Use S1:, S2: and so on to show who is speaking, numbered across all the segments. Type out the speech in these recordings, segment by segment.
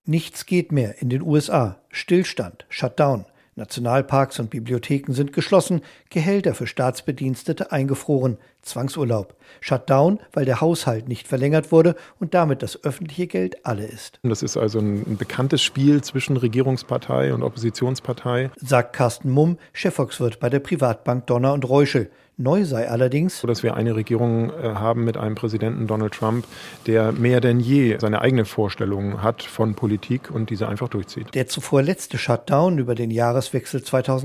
S1: Nichts geht mehr in den USA. Stillstand, Shutdown. Nationalparks und Bibliotheken sind geschlossen, Gehälter für Staatsbedienstete eingefroren, Zwangsurlaub. Shutdown, weil der Haushalt nicht verlängert wurde und damit das öffentliche Geld alle ist.
S2: Das ist also ein bekanntes Spiel zwischen Regierungspartei und Oppositionspartei,
S1: sagt Carsten Mumm, Chefvolkswirt bei der Privatbank Donner und Reuschel. Neu sei allerdings,
S2: dass wir eine Regierung haben mit einem Präsidenten Donald Trump, der mehr denn je seine eigene Vorstellung hat von Politik und diese einfach durchzieht.
S1: Der zuvor letzte Shutdown über den Jahreswechsel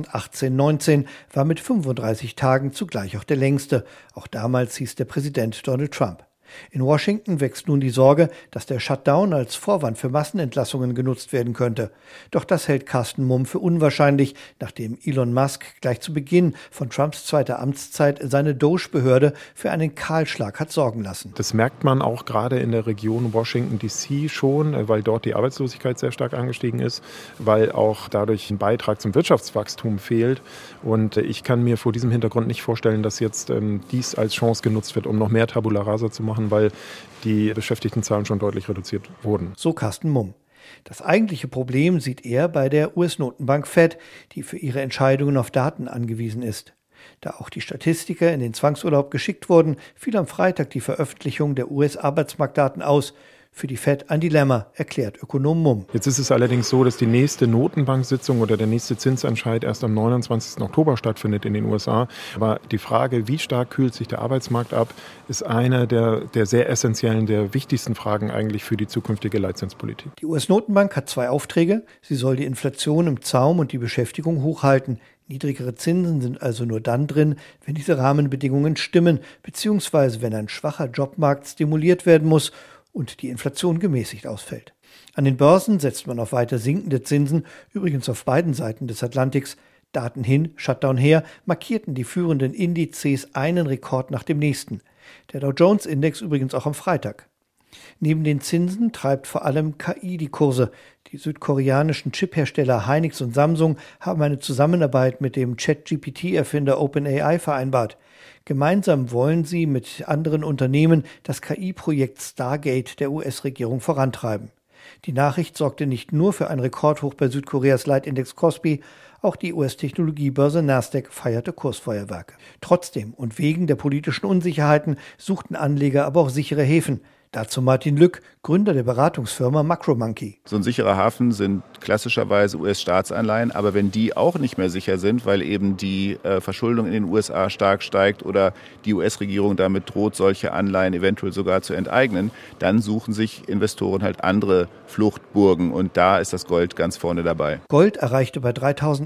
S1: 2018-19 war mit 35 Tagen zugleich auch der längste. Auch damals hieß der Präsident Donald Trump. In Washington wächst nun die Sorge, dass der Shutdown als Vorwand für Massenentlassungen genutzt werden könnte. Doch das hält Carsten Mumm für unwahrscheinlich, nachdem Elon Musk gleich zu Beginn von Trumps zweiter Amtszeit seine Doge-Behörde für einen Kahlschlag hat sorgen lassen.
S2: Das merkt man auch gerade in der Region Washington DC schon, weil dort die Arbeitslosigkeit sehr stark angestiegen ist, weil auch dadurch ein Beitrag zum Wirtschaftswachstum fehlt. Und ich kann mir vor diesem Hintergrund nicht vorstellen, dass jetzt dies als Chance genutzt wird, um noch mehr Tabula Rasa zu machen, weil die Beschäftigtenzahlen schon deutlich reduziert wurden.
S1: So Carsten Mumm. Das eigentliche Problem sieht er bei der US-Notenbank Fed, die für ihre Entscheidungen auf Daten angewiesen ist. Da auch die Statistiker in den Zwangsurlaub geschickt wurden, fiel am Freitag die Veröffentlichung der US-Arbeitsmarktdaten aus. Für die Fed ein Dilemma, erklärt Ökonom Mumm.
S2: Jetzt ist es allerdings so, dass die nächste Notenbank-Sitzung oder der nächste Zinsentscheid erst am 29. Oktober stattfindet in den USA. Aber die Frage, wie stark kühlt sich der Arbeitsmarkt ab, ist eine der sehr essentiellen, der wichtigsten Fragen eigentlich für die zukünftige Leitzinspolitik.
S1: Die US-Notenbank hat 2 Aufträge. Sie soll die Inflation im Zaum und die Beschäftigung hochhalten. Niedrigere Zinsen sind also nur dann drin, wenn diese Rahmenbedingungen stimmen, beziehungsweise wenn ein schwacher Jobmarkt stimuliert werden muss und die Inflation gemäßigt ausfällt. An den Börsen setzt man auf weiter sinkende Zinsen, übrigens auf beiden Seiten des Atlantiks. Daten hin, Shutdown her, markierten die führenden Indizes einen Rekord nach dem nächsten. Der Dow-Jones-Index übrigens auch am Freitag. Neben den Zinsen treibt vor allem KI die Kurse. Die südkoreanischen Chiphersteller Hynix und Samsung haben eine Zusammenarbeit mit dem ChatGPT-Erfinder OpenAI vereinbart. Gemeinsam wollen sie mit anderen Unternehmen das KI-Projekt Stargate der US-Regierung vorantreiben. Die Nachricht sorgte nicht nur für einen Rekordhoch bei Südkoreas Leitindex Kospi, auch die US-Technologiebörse Nasdaq feierte Kursfeuerwerke. Trotzdem und wegen der politischen Unsicherheiten suchten Anleger aber auch sichere Häfen. Dazu Martin Lück, Gründer der Beratungsfirma MacroMonkey.
S3: So ein sicherer Hafen sind klassischerweise US-Staatsanleihen, aber wenn die auch nicht mehr sicher sind, weil eben die Verschuldung in den USA stark steigt oder die US-Regierung damit droht, solche Anleihen eventuell sogar zu enteignen, dann suchen sich Investoren halt andere Fluchtburgen und da ist das Gold ganz vorne dabei.
S1: Gold erreichte bei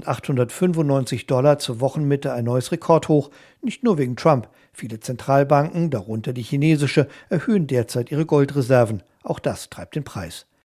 S1: $3.895 zur Wochenmitte ein neues Rekordhoch, nicht nur wegen Trump. Viele Zentralbanken, darunter die chinesische, erhöhen derzeit ihre Goldreserven. Auch das treibt den Preis.